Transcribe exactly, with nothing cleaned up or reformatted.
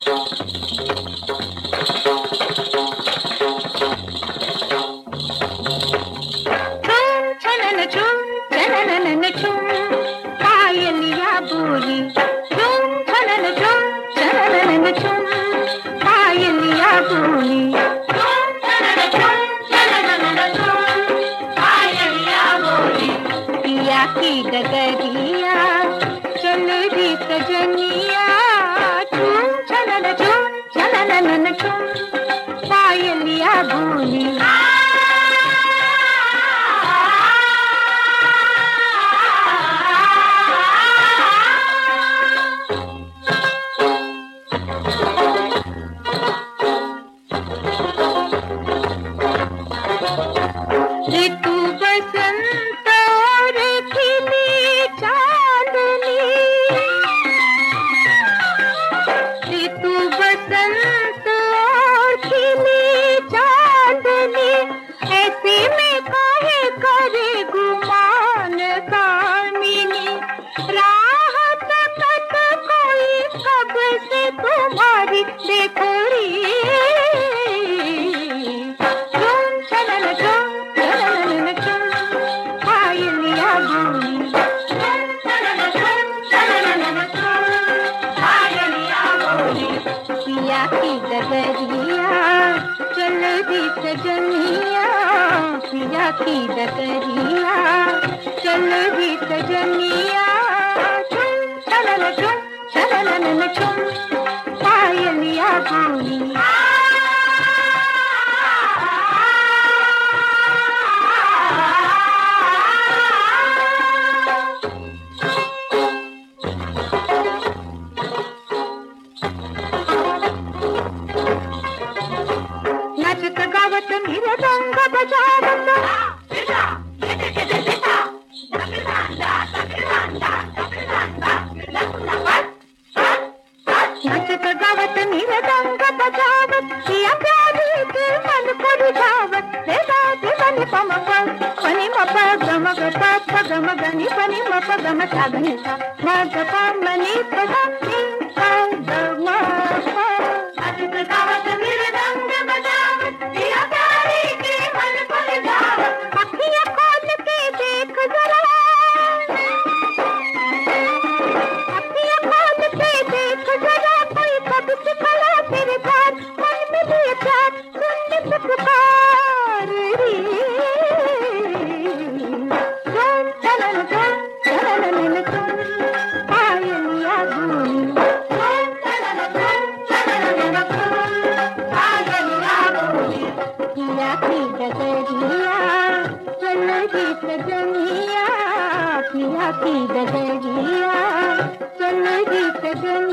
छनन छुम छनन छुम पायलिया बोली, छुम छनन छुम छनन छुम पायलिया बोली, छुम छनन छुम छनन छुम पायलिया बोली। पिया की डगरिया चल दी सजनिया, छुम छनन छुम छनन छुम पायलिया बोली। ऋतु बसंत और खिली चांदनी, ऋतु बसंत और खिली चांदनी, ऐसे में काहे करे गुमान कामिनी। राह तकत कोई कब से तुम्हारी देखो री, पिया की डगरिया चल दी सजनिया, पिया की डगरिया चल दी सजनिया, छुम छनन छुम छनन छुम पायलिया बोली। नाचत गावत मृदंग बजावत, नाचत गावत मृदंग बजावत, पिया प्यारी के मन को रिझावत। रे राधे बनि पम पनि मप गम ग प गम गनि पनि मप गम सा गनि सा म ग प मनि प ग नि सा ग म प। नाचत गावत मृदंग बजावत, पिया प्यारी के मन को रिझावत। अखियाँ खोल के देख जरा, अखियाँ खोल के देख जरा, कोई कब से खड़ा तेरे पास, मन में लिए प्यार सुनने से पुकार री। छुम छनन छुम छनन छुम पायलिया बोली, छुम छनन छुम छनन छुम पायलिया बोली। पिया की डगरिया चल दी सजनिया, पिया की डगरिया चल दी सजनिया।